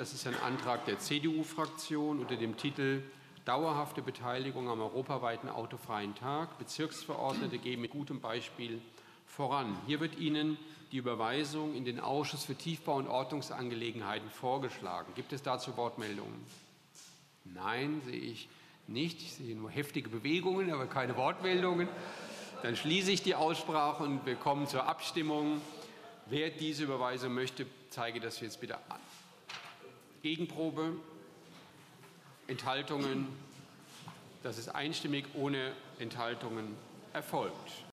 Das ist ein Antrag der CDU-Fraktion unter dem Titel Dauerhafte Beteiligung am europaweiten autofreien Tag. Bezirksverordnete gehen mit gutem Beispiel voran. Hier wird Ihnen die Überweisung in den Ausschuss für Tiefbau- und Ordnungsangelegenheiten vorgeschlagen. Gibt es dazu Wortmeldungen? Nein, sehe ich nicht. Ich sehe nur heftige Bewegungen, aber keine Wortmeldungen. Dann schließe ich die Aussprache und wir kommen zur Abstimmung. Wer diese Überweisung möchte, zeige das jetzt bitte an. Gegenprobe? Enthaltungen? Das ist einstimmig ohne Enthaltungen erfolgt.